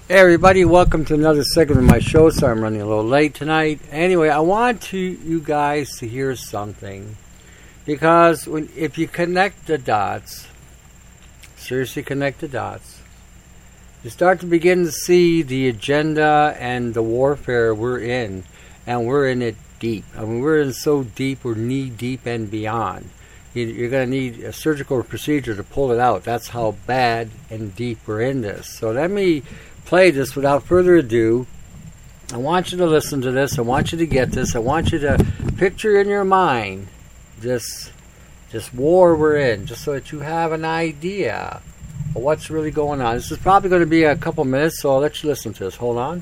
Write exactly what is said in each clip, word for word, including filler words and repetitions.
Hey everybody, welcome to another segment of my show. Sorry I'm running a little late tonight. Anyway, I want to, you guys to hear something. Because when, if you connect the dots, seriously connect the dots, you start to begin to see the agenda and the warfare we're in. And we're in it deep. I mean, we're in so deep, we're knee deep and beyond. You, you're going to need a surgical procedure to pull it out. That's how bad and deep we're in this. So let me play this without further ado. I want you to listen to this. I want you to get this. I want you to picture in your mind this this war we're in, just so that you have an idea of what's really going on. This is probably going to be a couple minutes, so I'll let you listen to this. Hold on.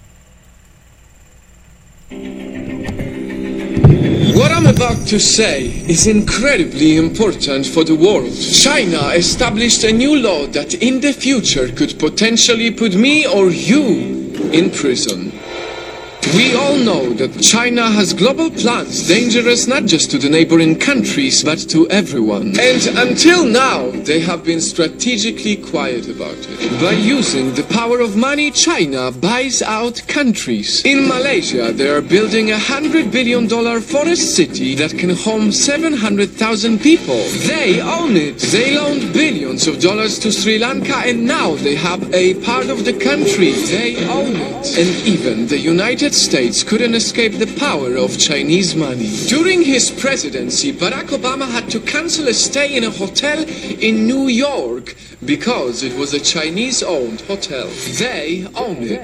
What I'm about to say is incredibly important for the world. China established a new law that in the future could potentially put me or you in prison. We all know that China has global plans dangerous not just to the neighboring countries but to everyone. And until now, they have been strategically quiet about it. By using the power of money, China buys out countries. In Malaysia, they are building a hundred billion dollar forest city that can home seven hundred thousand people. They own it. They loaned billions of dollars to Sri Lanka and now they have a part of the country. They own it. And even the United States couldn't escape the power of Chinese money. During his presidency, Barack Obama had to cancel a stay in a hotel in New York because it was a Chinese-owned hotel. They own it.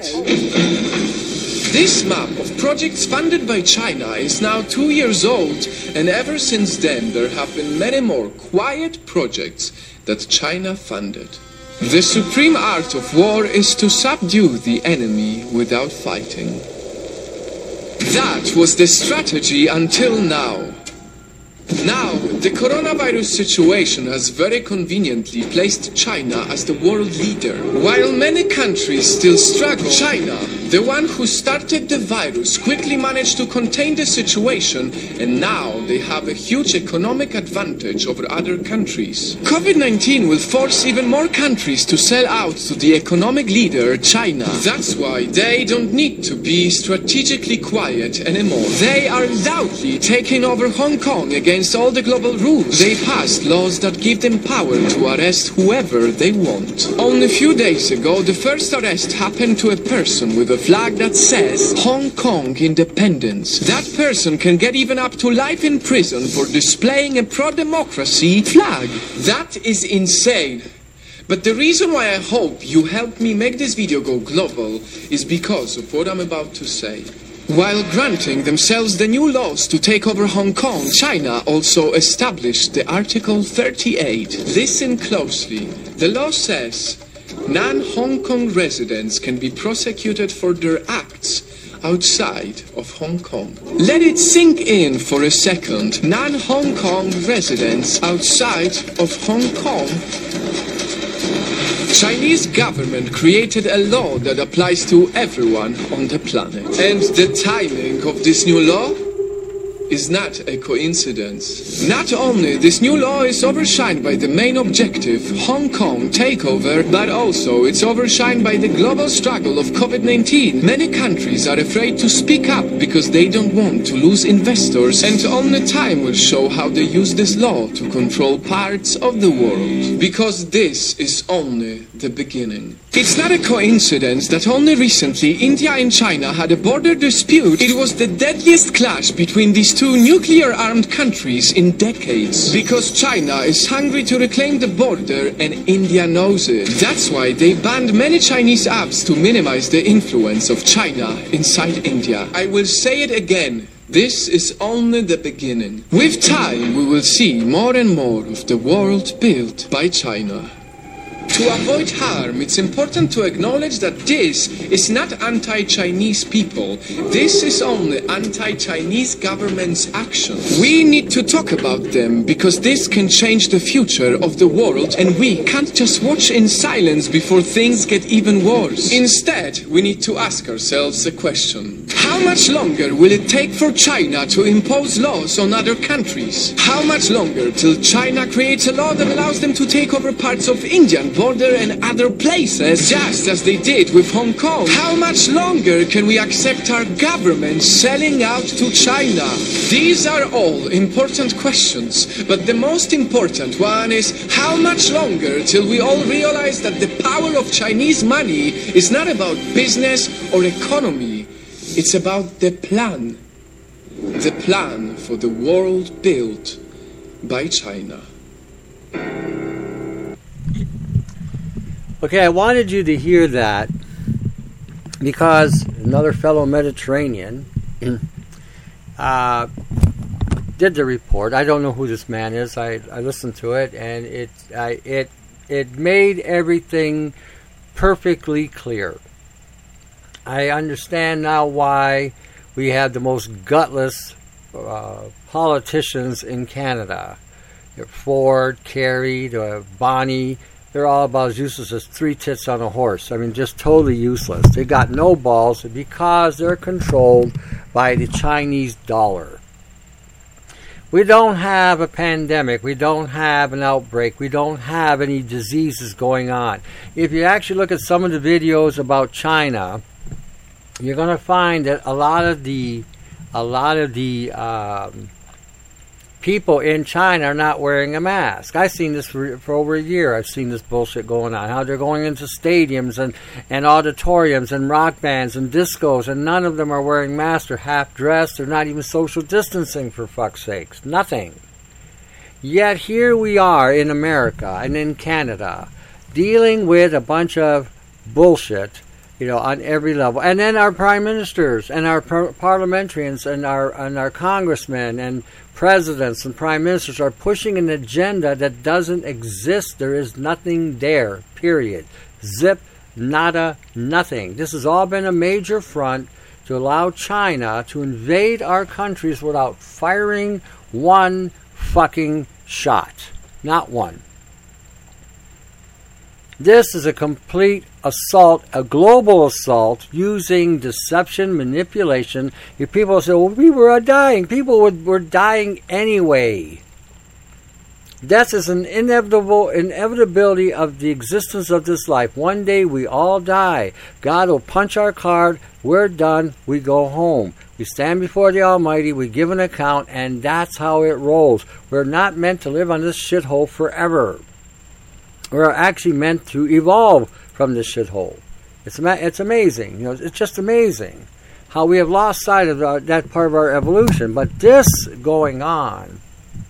This map of projects funded by China is now two years old, and ever since then there have been many more quiet projects that China funded. The supreme art of war is to subdue the enemy without fighting. That was the strategy until now. Now, the coronavirus situation has very conveniently placed China as the world leader. While many countries still struggle, China, the one who started the virus, quickly managed to contain the situation, and now they have a huge economic advantage over other countries. COVID nineteen will force even more countries to sell out to the economic leader, China. That's why they don't need to be strategically quiet anymore. They are loudly taking over Hong Kong against all the global rules. They passed laws that give them power to arrest whoever they want. Only a few days ago, the first arrest happened to a person with a flag that says Hong Kong Independence. That person can get even up to life in prison for displaying a pro-democracy flag. That is insane. But the reason why I hope you help me make this video go global is because of what I'm about to say. While granting themselves the new laws to take over Hong Kong, China also established the Article thirty-eight. Listen closely. The law says non-Hong Kong residents can be prosecuted for their acts outside of Hong Kong. Let it sink in for a second. Non-Hong Kong residents outside of Hong Kong. Chinese government created a law that applies to everyone on the planet. And the timing of this new law is not a coincidence. Not only this new law is overshined by the main objective, Hong Kong takeover, but also it's overshined by the global struggle of COVID nineteen. Many countries are afraid to speak up because they don't want to lose investors, and only time will show how they use this law to control parts of the world. Because this is only the beginning. It's not a coincidence that only recently India and China had a border dispute. It was the deadliest clash between these two nuclear-armed countries in decades. Because China is hungry to reclaim the border and India knows it. That's why they banned many Chinese apps to minimize the influence of China inside India. I will say it again. This is only the beginning. With time, we will see more and more of the world built by China. To avoid harm, it's important to acknowledge that this is not anti-Chinese people. This is only anti-Chinese government's action. We need to talk about them because this can change the future of the world, and we can't just watch in silence before things get even worse. Instead, we need to ask ourselves a question. How much longer will it take for China to impose laws on other countries? How much longer till China creates a law that allows them to take over parts of Indian border and other places, just as they did with Hong Kong. How much longer can we accept our government selling out to China? These are all important questions, but the most important one is how much longer till we all realize that the power of Chinese money is not about business or economy. It's about the plan. The plan for the world built by China. Okay, I wanted you to hear that because another fellow Mediterranean uh, did the report. I don't know who this man is. I, I listened to it, and it I, it it made everything perfectly clear. I understand now why we have the most gutless uh, politicians in Canada. Ford, Kerry, uh, Bonnie. They're all about as useless as three tits on a horse. I mean, just totally useless. They got no balls because they're controlled by the Chinese dollar. We don't have a pandemic. We don't have an outbreak. We don't have any diseases going on. If you actually look at some of the videos about China, you're going to find that a lot of the, a lot of the, um, people in China are not wearing a mask. I've seen this for, for over a year. I've seen this bullshit going on. How they're going into stadiums and, and auditoriums and rock bands and discos, and none of them are wearing masks or half-dressed. They're not even social distancing, for fuck's sakes. Nothing. Yet here we are in America and in Canada dealing with a bunch of bullshit, you know, on every level. And then our prime ministers and our par- parliamentarians and our and our congressmen and presidents and prime ministers are pushing an agenda that doesn't exist. There is nothing there, period. Zip, nada, nothing. This has all been a major front to allow China to invade our countries without firing one fucking shot. Not one. This is a complete assault, a global assault, using deception, manipulation. Your people say, well, we were dying. People were, were dying anyway. Death is an inevitable inevitability of the existence of this life. One day we all die. God will punch our card. We're done. We go home. We stand before the Almighty. We give an account, and that's how it rolls. We're not meant to live on this shithole forever. We're actually meant to evolve from this shithole. It's it's amazing. You know, it's just amazing how we have lost sight of our, that part of our evolution. But this going on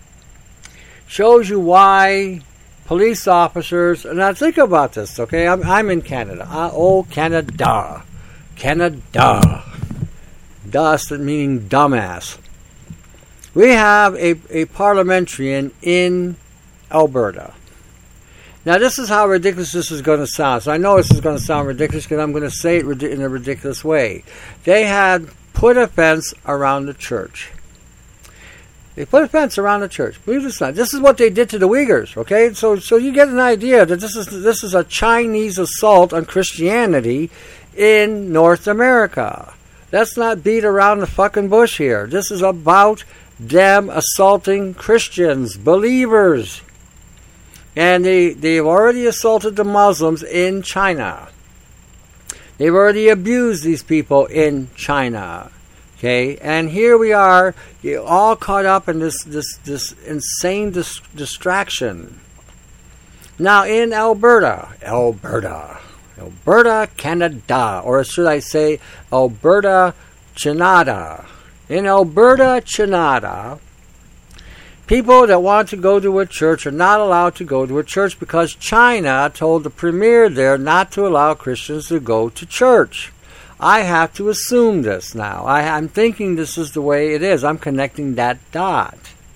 shows you why police officers. Now think about this, okay? I'm I'm in Canada. Uh, oh, Canada, Canada. Dust meaning dumbass. We have a a parliamentarian in Alberta. Now, this is how ridiculous this is going to sound. So I know this is going to sound ridiculous because I'm going to say it in a ridiculous way. They had put a fence around the church. They put a fence around the church. Believe this or not. This is what they did to the Uyghurs, okay? So so you get an idea that this is this is a Chinese assault on Christianity in North America. Let's not beat around the fucking bush here. This is about them assaulting Christians, believers. And they, they've already assaulted the Muslims in China. They've already abused these people in China. Okay? And here we are, all caught up in this, this, this insane dis- distraction. Now, in Alberta, Alberta, Alberta, Canada, or should I say Alberta, Canada. In Alberta, Canada, people that want to go to a church are not allowed to go to a church because China told the premier there not to allow Christians to go to church. I have to assume this now. I, I'm thinking this is the way it is. I'm connecting that dot.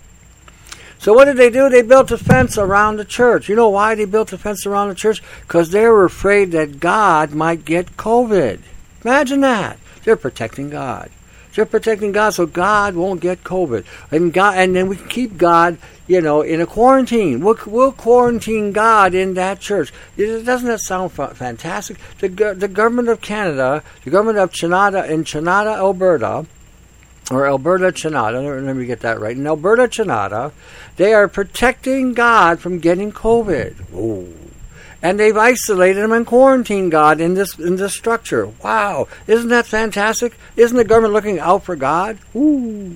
So what did they do? They built a fence around the church. You know why they built a fence around the church? Because they were afraid that God might get COVID. Imagine that. They're protecting God. They're protecting God so God won't get COVID. And God, and then we can keep God, you know, in a quarantine. We'll, we'll quarantine God in that church. Doesn't that sound fantastic? The, the government of Canada, the government of Canada in Canada, Alberta, or Alberta, Canada, let me get that right. In Alberta, Canada, they are protecting God from getting COVID. Ooh. And they've isolated them and quarantined God in this in this structure. Wow. Isn't that fantastic? Isn't the government looking out for God? Ooh.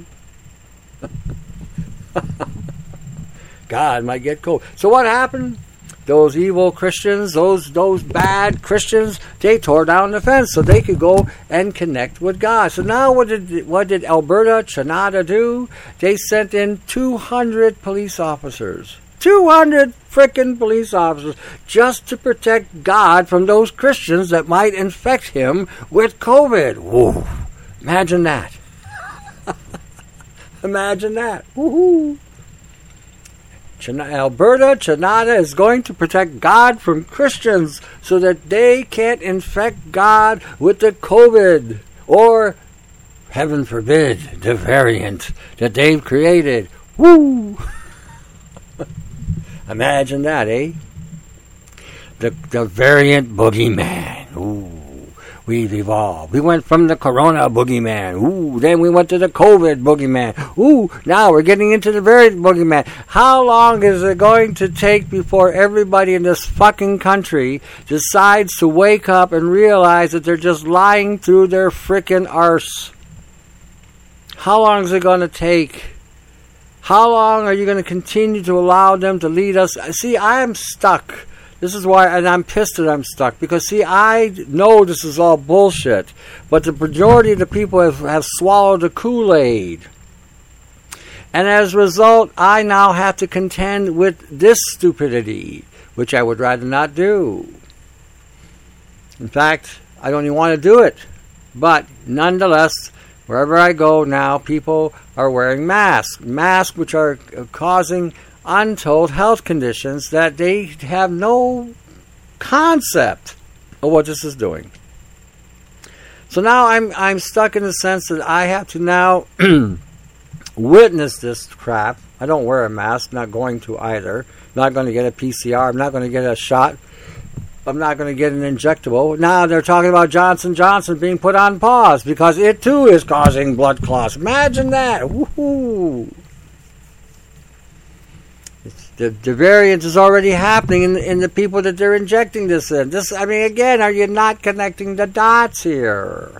God might get cold. So what happened? Those evil Christians, those those bad Christians, they tore down the fence so they could go and connect with God. So now what did what did Alberta, Canada do? They sent in two hundred police officers. two hundred frickin' police officers just to protect God from those Christians that might infect him with COVID. Whoa. Imagine that. Imagine that. Woohoo. Alberta, Canada is going to protect God from Christians so that they can't infect God with the COVID or, heaven forbid, the variant that they've created. Woo! Imagine that, eh? The the variant boogeyman. Ooh. We've evolved. We went from the corona boogeyman. Ooh, then we went to the COVID boogeyman. Ooh, now we're getting into the variant boogeyman. How long is it going to take before everybody in this fucking country decides to wake up and realize that they're just lying through their frickin' arse? How long is it going to take? How long are you going to continue to allow them to lead us? See, I am stuck. This is why, and I'm pissed that I'm stuck, because, see, I know this is all bullshit, but the majority of the people have, have swallowed the Kool-Aid. And as a result, I now have to contend with this stupidity, which I would rather not do. In fact, I don't even want to do it. But, nonetheless, wherever I go now, people are wearing masks. Masks which are causing untold health conditions that they have no concept of what this is doing. So now I'm I'm stuck in the sense that I have to now witness this crap. I don't wear a mask, not going to either. Not going to get a P C R. I'm not going to get a shot. I'm not going to get an injectable. Now they're talking about Johnson and Johnson being put on pause because it too is causing blood clots. Imagine that. Woohoo! The, the variant is already happening in, in the people that they're injecting this in. This, I mean, again, are you not connecting the dots here?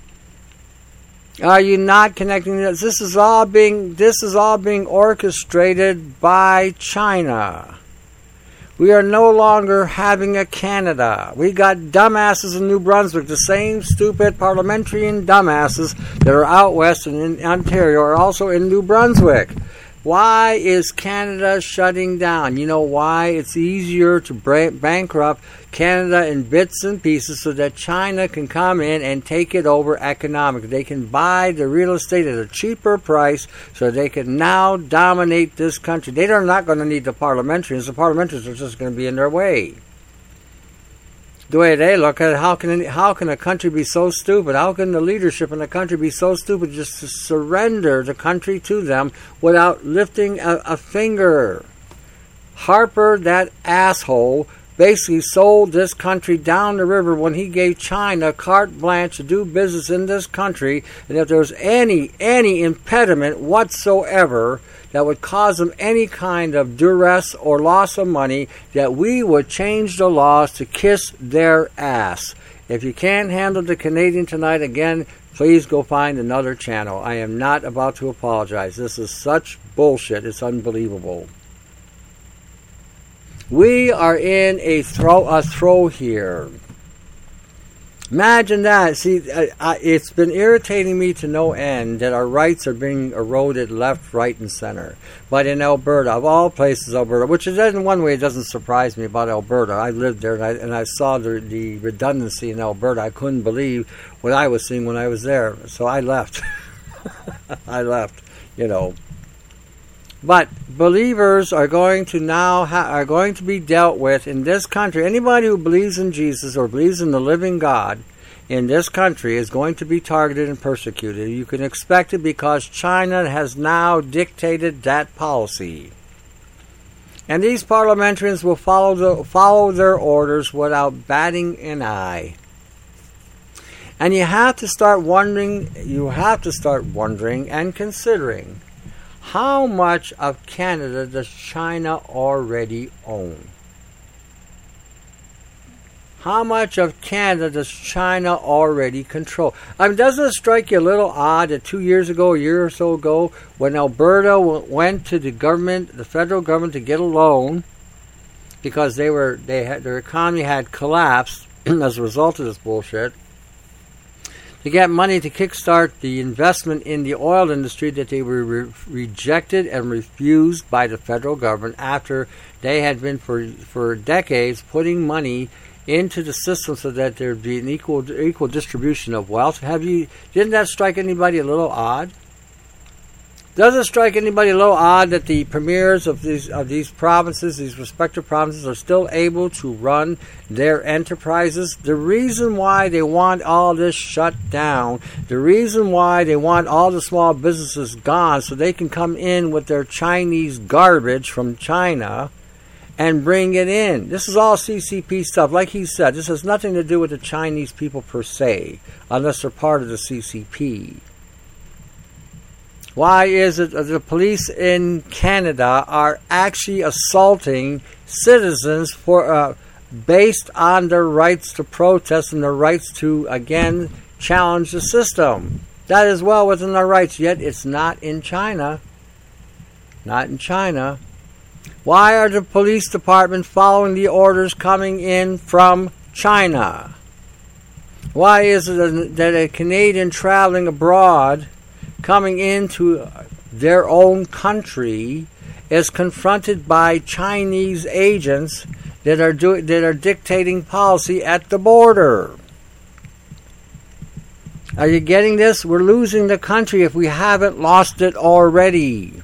Are you not connecting this? This is all being this is all being orchestrated by China. We are no longer having a Canada. We got dumbasses in New Brunswick, the same stupid parliamentarian dumbasses that are out west and in Ontario are also in New Brunswick. Why is Canada shutting down? You know why? It's easier to bra- bankrupt Canada in bits and pieces so that China can come in and take it over economically. They can buy the real estate at a cheaper price so they can now dominate this country. They are not going to need the parliamentarians. The parliamentarians are just going to be in their way. The way they look at it, how can how can a country be so stupid? How can the leadership in a country be so stupid just to surrender the country to them without lifting a, a finger? Harper, that asshole, basically sold this country down the river when he gave China carte blanche to do business in this country, and if there was any any impediment whatsoever that would cause them any kind of duress or loss of money, that we would change the laws to kiss their ass. If you can't handle the Canadian tonight, again, please go find another channel. I am not about to apologize. This is such bullshit. It's unbelievable. We are in a throw a throw here. Imagine that. See, I, I, it's been irritating me to no end that our rights are being eroded left, right, and center. But in Alberta, of all places, Alberta, which is in one way it doesn't surprise me about Alberta. I lived there and I, and I saw the, the redundancy in Alberta. I couldn't believe what I was seeing when I was there. So I left. I left, you know. But believers are going to now ha- are going to be dealt with in this country. Anybody who believes in Jesus or believes in the living God in this country is going to be targeted and persecuted. You can expect it because China has now dictated that policy. And these parliamentarians will follow the, follow their orders without batting an eye. And you have to start wondering, you have to start wondering and considering, how much of Canada does China already own? how much of Canada does China already control? I mean, doesn't it strike you a little odd that two years ago, a year or so ago, when Alberta w- went to the government, the federal government, to get a loan because they were they had their economy had collapsed as a result of this bullshit, to get money to kickstart the investment in the oil industry that they were re- rejected and refused by the federal government after they had been for for decades putting money into the system so that there'd be an equal equal distribution of wealth. Have you didn't that strike anybody a little odd? Does it strike anybody a little odd that the premiers of these of these provinces, these respective provinces, are still able to run their enterprises? The reason why they want all this shut down, the reason why they want all the small businesses gone so they can come in with their Chinese garbage from China and bring it in. This is all C C P stuff. Like he said, this has nothing to do with the Chinese people per se, unless they're part of the C C P. Why is it that the police in Canada are actually assaulting citizens for uh, based on their rights to protest and their rights to, again, challenge the system? That is well within their rights, yet it's not in China. Not in China. Why are the police department following the orders coming in from China? Why is it that a Canadian traveling abroad coming into their own country is confronted by Chinese agents that are do, that are dictating policy at the border? Are you getting this? We're losing the country if we haven't lost it already.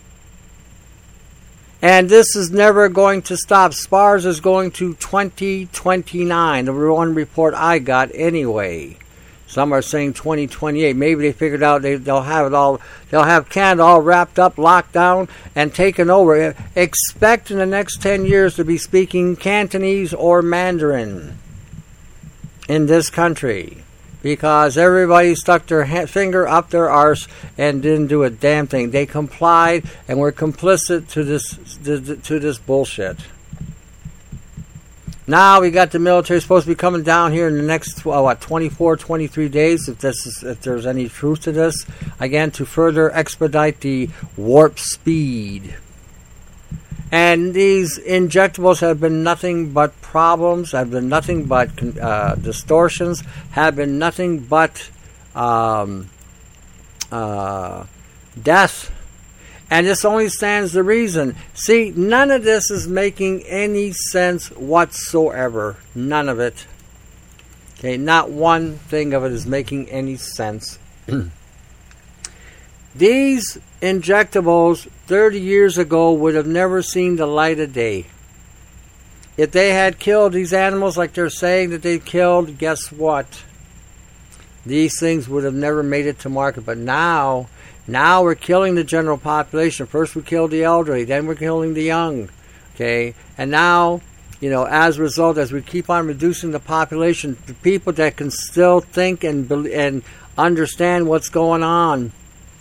And this is never going to stop. SPARS is going to twenty twenty-nine, the one report I got anyway. Some are saying twenty twenty-eight. Maybe they figured out they, they'll have it all. They'll have Canada all wrapped up, locked down, and taken over. Expect in the next ten years to be speaking Cantonese or Mandarin in this country, because everybody stuck their ha- finger up their arse and didn't do a damn thing. They complied and were complicit to this to, to this bullshit. Now we got the military supposed to be coming down here in the next uh, what twenty-four, twenty-three days, if this is, if there's any truth to this, again to further expedite the warp speed. And these injectables have been nothing but problems, have been nothing but uh, distortions, have been nothing but um, uh, death. And this only stands to reason. See, none of this is making any sense whatsoever. None of it. Okay, not one thing of it is making any sense. These injectables thirty years ago would have never seen the light of day. If they had killed these animals like they're saying that they killed, guess what? These things would have never made it to market. But now... Now we're killing the general population. First we killed the elderly, then we're killing the young. Okay? And now, you know, as a result, as we keep on reducing the population, the people that can still think and and understand what's going on.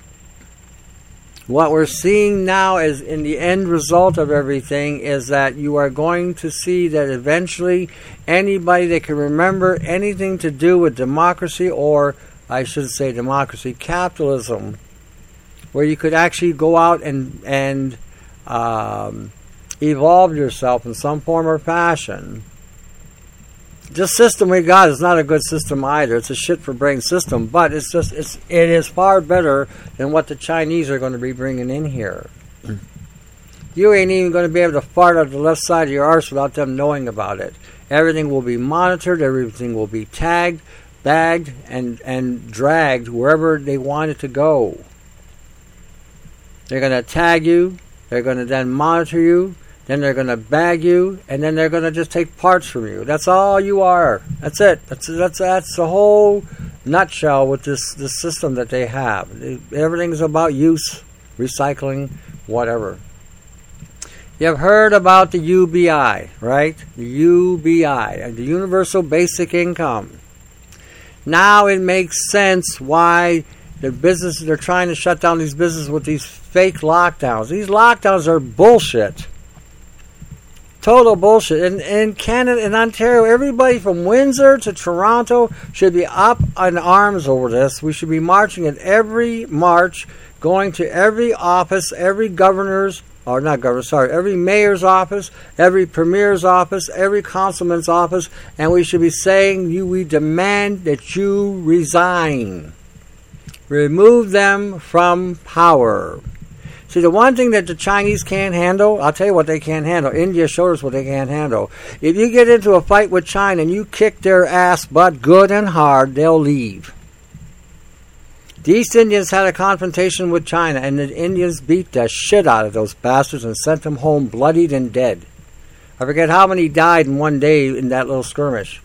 What we're seeing now is in the end result of everything is that you are going to see that eventually anybody that can remember anything to do with democracy, or I should say democracy, capitalism, where you could actually go out and and um, evolve yourself in some form or fashion. This system we got is not a good system either. It's a shit for brain system, but it's just it's it is far better than what the Chinese are going to be bringing in here. You ain't even going to be able to fart out the left side of your arse without them knowing about it. Everything will be monitored. Everything will be tagged, bagged, and and dragged wherever they want it to go. They're going to tag you, they're going to then monitor you, then they're going to bag you, and then they're going to just take parts from you. That's all you are. That's it. That's that's that's the whole nutshell with this, this system that they have. Everything's about use, recycling, whatever. You've heard about the U B I, right? The U B I, the Universal Basic Income. Now it makes sense why the businesses, they're trying to shut down these businesses with these fake lockdowns. These lockdowns are bullshit. total bullshit. In, in Canada, in Ontario, everybody from Windsor to Toronto should be up in arms over this. We should be marching at every march, going to every office, every governor's, or not governor, sorry, every mayor's office, every premier's office, every councilman's office, and we should be saying, "You, we demand that you resign. Remove them from power." See, the one thing that the Chinese can't handle, I'll tell you what they can't handle. India showed us what they can't handle. If you get into a fight with China and you kick their ass butt good and hard, they'll leave. The East Indians had a confrontation with China, and the Indians beat the shit out of those bastards and sent them home bloodied and dead. I forget how many died in one day in that little skirmish.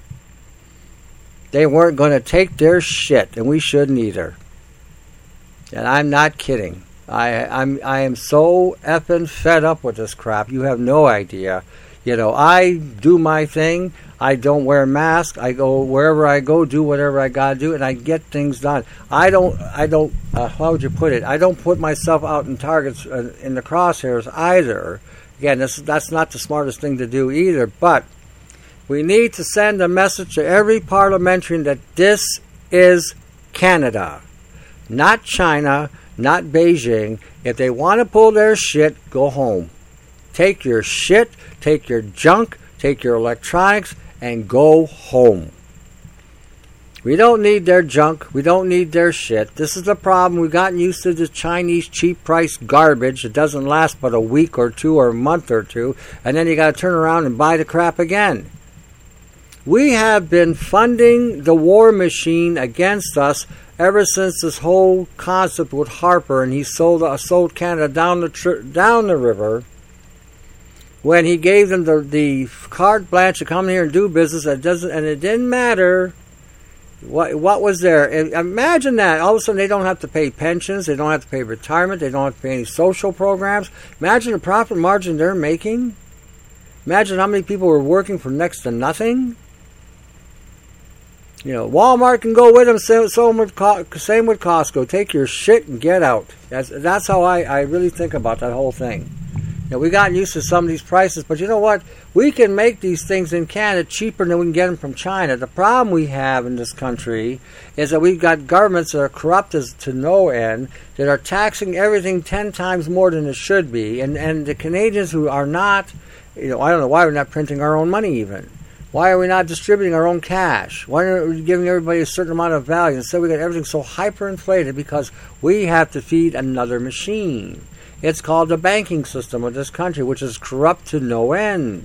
They weren't going to take their shit, and we shouldn't either. And I'm not kidding. I, I'm I am so effing fed up with this crap. You have no idea. You know, I do my thing. I don't wear a mask. I go wherever I go, do whatever I gotta do, and I get things done. I don't. I don't. Uh, how would you put it? I don't put myself out in targets uh, in the crosshairs either. Again, this that's not the smartest thing to do either. But we need to send a message to every parliamentarian that this is Canada, not China. Not Beijing. If they want to pull their shit, go home. Take your shit, take your junk, take your electronics, and go home. We don't need their junk. We don't need their shit. This is the problem. We've gotten used to this Chinese cheap price garbage. It doesn't last but a week or two or a month or two, and then you got to turn around and buy the crap again. We have been funding the war machine against us ever since this whole concept with Harper, and he sold uh, sold Canada down the tri- down the river. When he gave them the, the carte blanche to come here and do business, it doesn't, and it didn't matter what what was there. And imagine that all of a sudden they don't have to pay pensions, they don't have to pay retirement, they don't have to pay any social programs. Imagine the profit margin they're making. Imagine how many people were working for next to nothing. You know, Walmart can go with them. Same, same with same with Costco. Take your shit and get out. That's that's how I, I really think about that whole thing. You know, we got used to some of these prices, but you know what? We can make these things in Canada cheaper than we can get them from China. The problem we have in this country is that we've got governments that are corrupt as to no end, that are taxing everything ten times more than it should be, and and the Canadians who are not, you know, I don't know why we're not printing our own money even. Why are we not distributing our own cash? Why aren't we giving everybody a certain amount of value? Instead, we got everything so hyperinflated because we have to feed another machine. It's called the banking system of this country, which is corrupt to no end.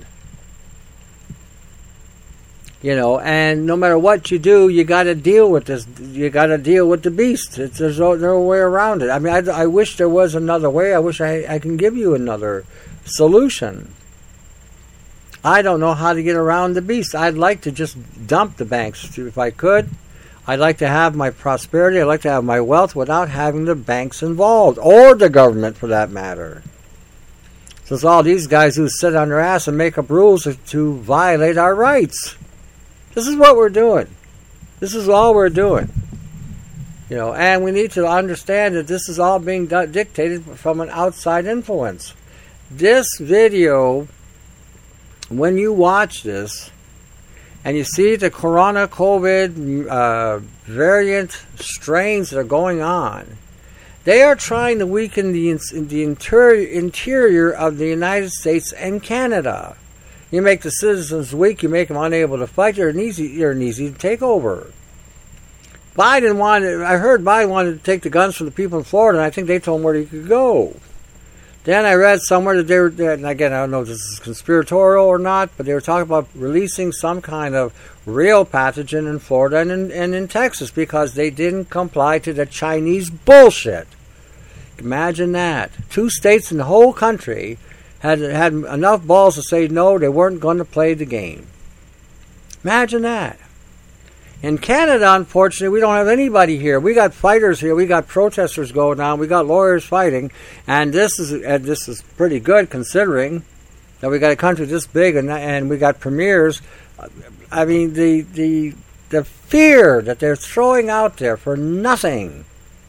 You know, and no matter what you do, you got to deal with this. You got to deal with the beast. It's, there's no, no way around it. I mean, I, I wish there was another way. I wish I, I can give you another solution. I don't know how to get around the beast. I'd like to just dump the banks if I could. I'd like to have my prosperity. I'd like to have my wealth without having the banks involved, or the government for that matter. So it's all these guys who sit on their ass and make up rules to violate our rights. This is what we're doing. This is all we're doing. You know, and we need to understand that this is all being di- dictated from an outside influence. This video, when you watch this and you see the corona COVID uh, variant strains that are going on, they are trying to weaken the, the interior, interior of the United States and Canada. You make the citizens weak, you make them unable to fight, you're an easy, you're an easy takeover. Biden wanted, I heard Biden wanted to take the guns from the people in Florida, and I think they told him where he could go. Then I read somewhere that they were, and again, I don't know if this is conspiratorial or not, but they were talking about releasing some kind of real pathogen in Florida and in, and in Texas because they didn't comply to the Chinese bullshit. Imagine that. Two states in the whole country had had enough balls to say no, they weren't going to play the game. Imagine that. In Canada, unfortunately, we don't have anybody here. We got fighters here. We got protesters going on. We got lawyers fighting, and this is and this is pretty good considering that we got a country this big, and and we got premiers. I mean, the the the fear that they're throwing out there for nothing.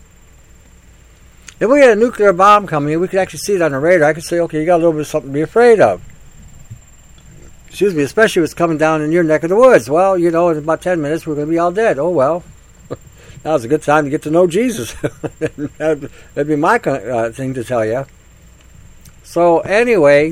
If we had a nuclear bomb coming, we could actually see it on the radar. I could say, okay, you got a little bit of something to be afraid of. Excuse me, especially if it's coming down in your neck of the woods. Well, you know, in about ten minutes, we're going to be all dead. Oh, well. That was a good time to get to know Jesus. that'd, that'd be my uh, thing to tell you. So, anyway,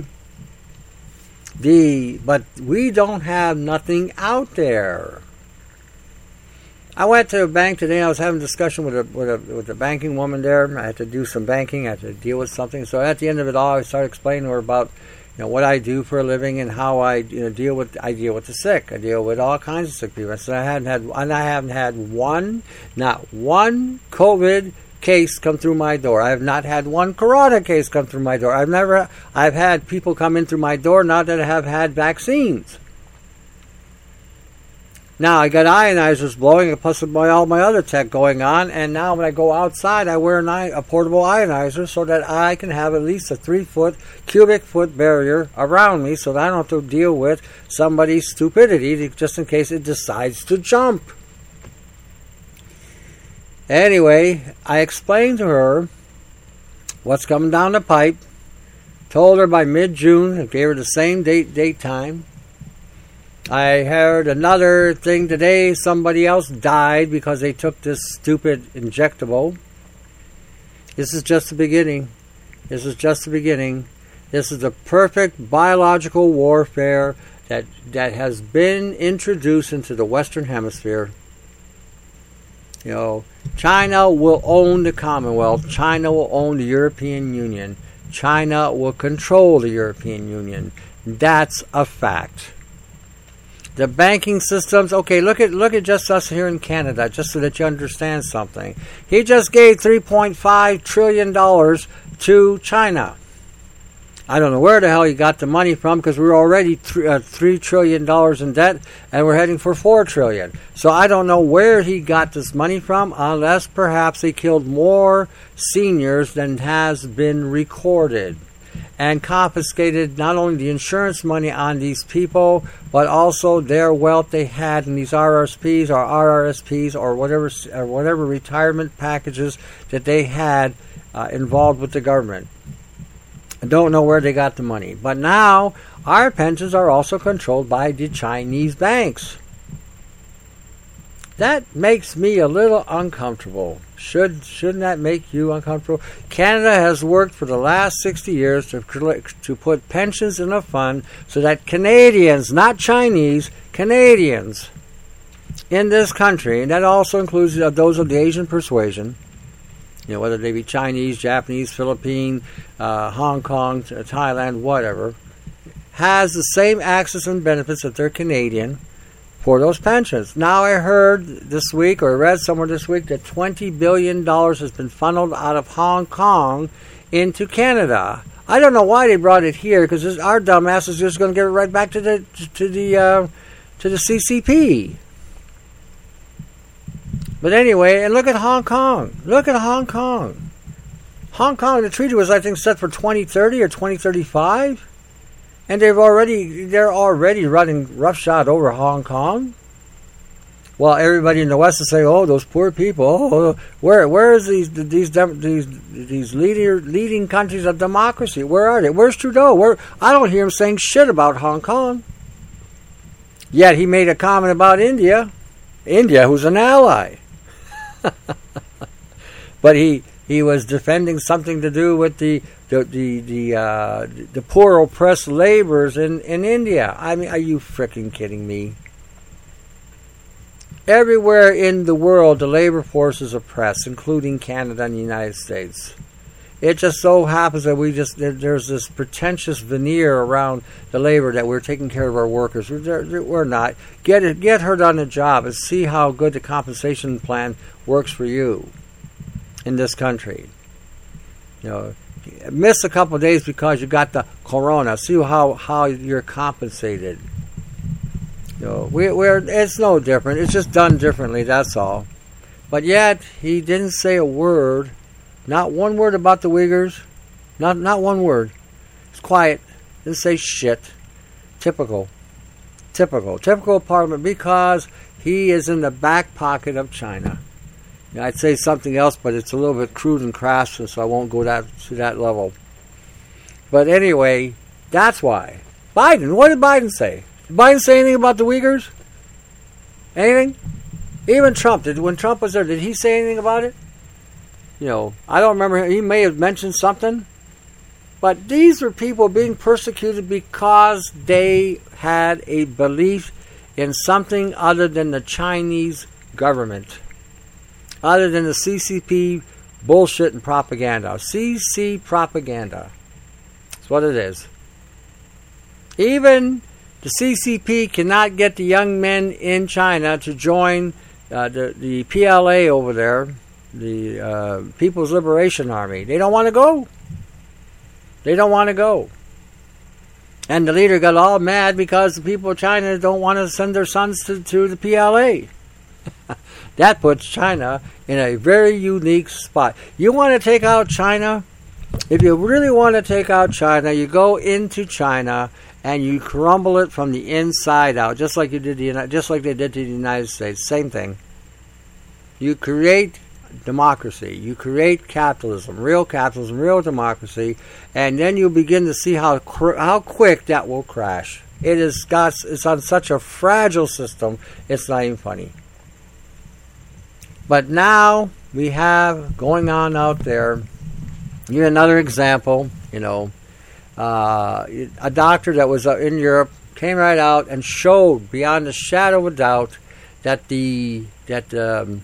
the but we don't have nothing out there. I went to a bank today. I was having a discussion with a with a with a banking woman there. I had to do some banking. I had to deal with something. So at the end of it all, I started explaining to her about, you know, what I do for a living and how I, you know, deal with I deal with the sick. I deal with all kinds of sick people. So I hadn't had and I haven't had one, not one COVID case come through my door. I have not had one corona case come through my door. I've never. I've had people come in through my door not that have had vaccines. Now, I got ionizers blowing, plus my, all my other tech going on, and now when I go outside, I wear an, a portable ionizer so that I can have at least a three-foot, cubic foot barrier around me so that I don't have to deal with somebody's stupidity just in case it decides to jump. Anyway, I explained to her what's coming down the pipe, told her by mid-June, I gave her the same date, date time. I heard another thing today. Somebody else died because they took this stupid injectable. This is just the beginning. This is just the beginning. This is the perfect biological warfare that that has been introduced into the Western Hemisphere. You know, China will own the Commonwealth. China will own the European Union. China will control the European Union. That's a fact. The banking systems, okay, look at look at just us here in Canada, just so that you understand something. He just gave three point five trillion dollars to China. I don't know where the hell he got the money from, because we're already th- uh, three trillion dollars in debt, and we're heading for four trillion dollars. So I don't know where he got this money from, unless perhaps he killed more seniors than has been recorded, and confiscated not only the insurance money on these people, but also their wealth they had in these R R S Ps or R R S Ps or whatever or whatever retirement packages that they had uh, involved with the government. I don't know where they got the money. But now our pensions are also controlled by the Chinese banks. That makes me a little uncomfortable. Should, shouldn't that make you uncomfortable? Canada has worked for the last sixty years to, to put pensions in a fund so that Canadians, not Chinese, Canadians in this country, and that also includes those of the Asian persuasion, you know, whether they be Chinese, Japanese, Philippine, uh, Hong Kong, Thailand, whatever, has the same access and benefits that they're Canadian for those pensions. Now I heard this week, or read somewhere this week, that twenty billion dollars has been funneled out of Hong Kong into Canada. I don't know why they brought it here, because our dumbass is just going to get it right back to the to the uh, to the C C P. But anyway, and look at Hong Kong. Look at Hong Kong. Hong Kong, the treaty was, I think, set for twenty thirty or twenty thirty-five. And they've already, they're already running roughshod over Hong Kong. Well, everybody in the West is saying, "Oh, those poor people! Oh, where, where is these these these these leader, leading countries of democracy? Where are they? Where's Trudeau? Where? I don't hear him saying shit about Hong Kong. Yet he made a comment about India, India, who's an ally. But he he was defending something to do with the the the the, uh, the poor oppressed laborers in, in India. I mean, are you freaking kidding me? Everywhere in the world, the labor force is oppressed, including Canada and the United States. It just so happens that we just there, there's this pretentious veneer around the labor that we're taking care of our workers. We're, we're not. Get it, get her done the job and see how good the compensation plan works for you in this country. You know, miss a couple of days because you got the corona. See how, how you're compensated. You know, we, we're it's no different. It's just done differently. That's all. But yet he didn't say a word. Not one word about the Uyghurs. Not not one word. It's quiet. Didn't say shit. Typical. Typical. Typical Parliament, because he is in the back pocket of China. You know, I'd say something else, but it's a little bit crude and crass, so I won't go that to that level. But anyway, that's why. Biden. What did Biden say? Did Biden say anything about the Uyghurs? Anything? Even Trump. Did when Trump was there, did he say anything about it? You know, I don't remember. He may have mentioned something. But these were people being persecuted because they had a belief in something other than the Chinese government, other than the C C P bullshit and propaganda. C C propaganda. That's what it is. Even the C C P cannot get the young men in China to join uh, the, the P L A over there, the uh, People's Liberation Army. They don't want to go. They don't want to go. And the leader got all mad because the people of China don't want to send their sons to, to the P L A. That puts China in a very unique spot. You want to take out China? If you really want to take out China, you go into China and you crumble it from the inside out, just like you did the, just like they did to the United States. Same thing. You create democracy. You create capitalism, real capitalism, real democracy, and then you begin to see how cr- how quick that will crash. It is got it's on such a fragile system. It's not even funny. But now we have going on out there. Here's another example. You know, uh, a doctor that was in Europe came right out and showed beyond a shadow of a doubt that the that. Um,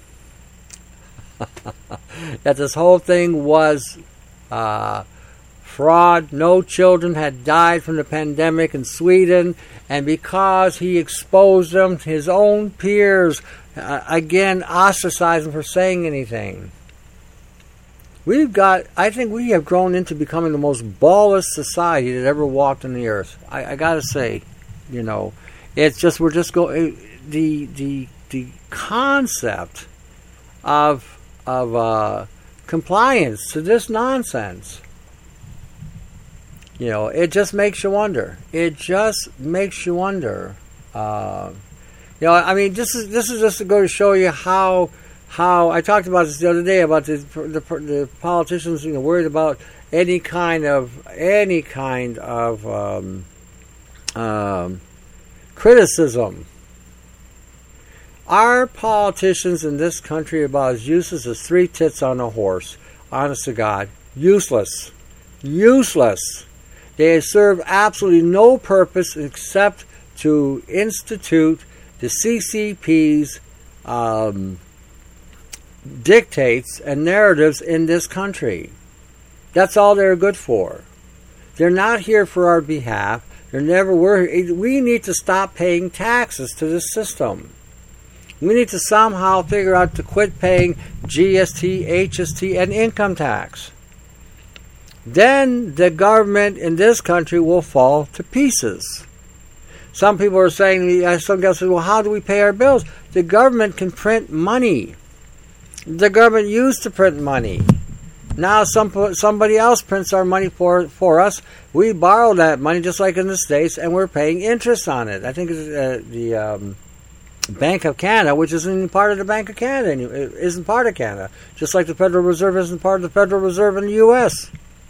that this whole thing was uh, fraud. No children had died from the pandemic in Sweden, and because he exposed them, his own peers uh, again ostracized him for saying anything. We've got, I think we have grown into becoming the most ballless society that ever walked on the earth. I, I gotta say, you know, it's just, we're just going, the, the, the concept of of uh, compliance to this nonsense. You know, it just makes you wonder. It just makes you wonder. Uh, you know, I mean, this is this is just to go to show you how how I talked about this the other day about the the, the politicians, you know, worried about any kind of any kind of um, um, criticism. Our politicians in this country are about as useless as three tits on a horse. Honest to God. Useless. Useless. They serve absolutely no purpose except to institute the C C P's um, dictates and narratives in this country. That's all they're good for. They're not here for our behalf. They're never were. We need to stop paying taxes to this system. We need to somehow figure out to quit paying G S T, H S T, and income tax. Then the government in this country will fall to pieces. Some people are saying, some guys say, well, how do we pay our bills? The government can print money. The government used to print money. Now some somebody else prints our money for for us. We borrow that money just like in the States, and we're paying interest on it. I think it's uh, the... Um, Bank of Canada, which isn't part of the Bank of Canada, it isn't part of Canada, just like the Federal Reserve isn't part of the Federal Reserve in the U S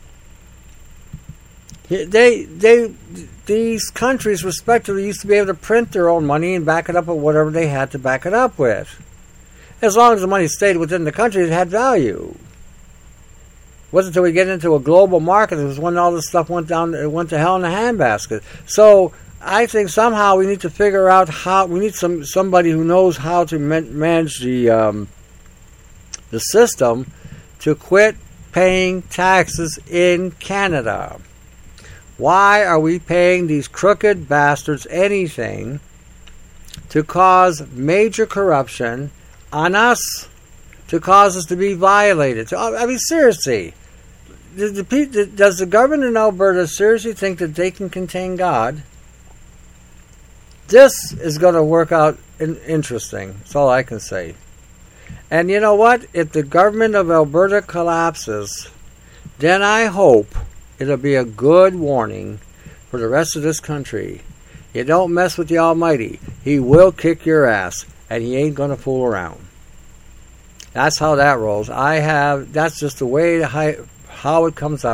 They, they, these countries respectively used to be able to print their own money and back it up with whatever they had to back it up with. As long as the money stayed within the country, it had value. It wasn't until we get into a global market it was when all this stuff went down, it went to hell in a handbasket. So I think somehow we need to figure out how we need some somebody who knows how to man, manage the um, the system to quit paying taxes in Canada. Why are we paying these crooked bastards anything to cause major corruption on us, to cause us to be violated? So, I mean, seriously, does the, does the government in Alberta seriously think that they can contain God? This is going to work out in, interesting. That's all I can say. And you know what? If the government of Alberta collapses, then I hope it'll be a good warning for the rest of this country. You don't mess with the Almighty. He will kick your ass, and he ain't going to fool around. That's how that rolls. I have. That's just the way how it comes out.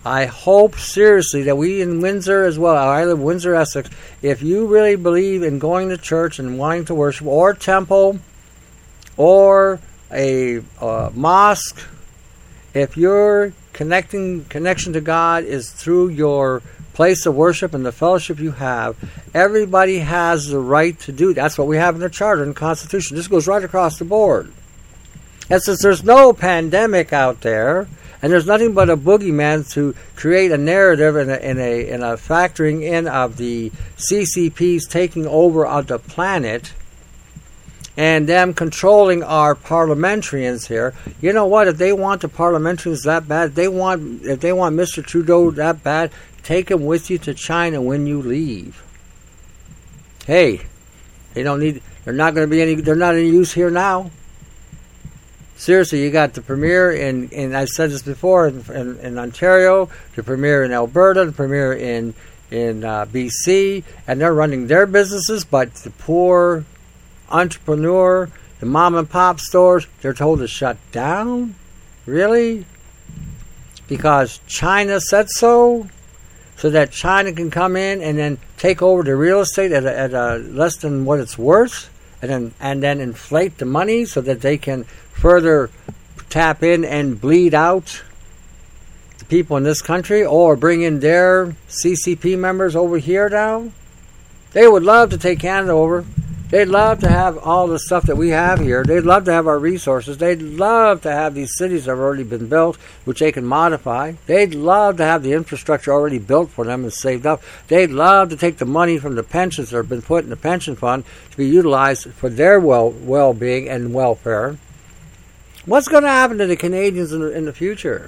I hope seriously that we in Windsor as well, I live in Windsor, Essex, if you really believe in going to church and wanting to worship, or temple, or a uh, mosque, if your connecting connection to God is through your place of worship and the fellowship you have, everybody has the right to do. That's what we have in the Charter and Constitution. This goes right across the board. And since there's no pandemic out there, and there's nothing but a boogeyman to create a narrative and a, in a, in a factoring in of the C C Ps taking over on the planet and them controlling our parliamentarians here. You know what? If they want the parliamentarians that bad, if they want if they want Mister Trudeau that bad, take him with you to China when you leave. Hey, they don't need. They're not going to be any. They're not any use here now. Seriously, you got the premier in, and I've said this before, in, in, in Ontario, the premier in Alberta, the premier in in uh, B C, and they're running their businesses, but the poor entrepreneur, the mom and pop stores, they're told to shut down? Really? Because China said so? So that China can come in and then take over the real estate at a, at a less than what it's worth, and then and then inflate the money so that they can further tap in and bleed out the people in this country, or bring in their C C P members over here now. They would love to take Canada over. They'd love to have all the stuff that we have here. They'd love to have our resources. They'd love to have these cities that have already been built, which they can modify. They'd love to have the infrastructure already built for them and saved up. They'd love to take the money from the pensions that have been put in the pension fund to be utilized for their well well-being and welfare. What's going to happen to the Canadians in the, in the future?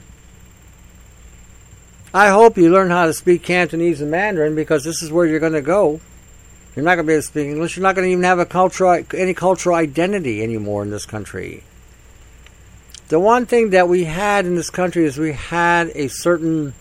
I hope you learn how to speak Cantonese and Mandarin, because this is where you're going to go. You're not going to be able to speak English. You're not going to even have a cultural, any cultural identity anymore in this country. The one thing that we had in this country is we had a certain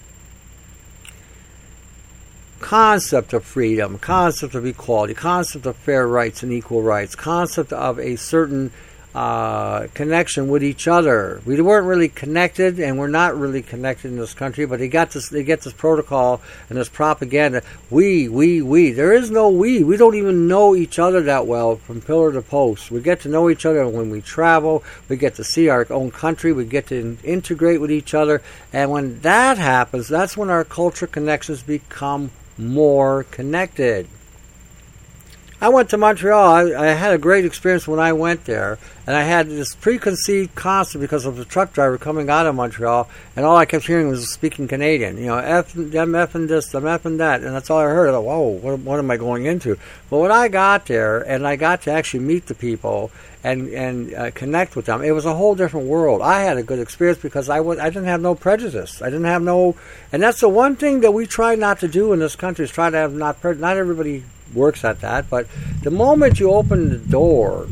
concept of freedom, concept of equality, concept of fair rights and equal rights, concept of a certain uh, connection with each other. We weren't really connected, and we're not really connected in this country, but they got this, they get this protocol and this propaganda. We, we, we. There is no we. We don't even know each other that well from pillar to post. We get to know each other when we travel. We get to see our own country. We get to in- integrate with each other. And when that happens, that's when our culture connections become more connected. I went to Montreal. I, I had a great experience when I went there, and I had this preconceived concept because of the truck driver coming out of Montreal, and all I kept hearing was speaking Canadian. You know, F, I'm effing this, I'm effing that, and that's all I heard. I thought, whoa, what, what am I going into? But when I got there, and I got to actually meet the people and and uh, connect with them, it was a whole different world. I had a good experience because I went, I didn't have no prejudice. I didn't have no, and that's the one thing that we try not to do in this country, is try to have not pre- not everybody works at that, but the moment you open the door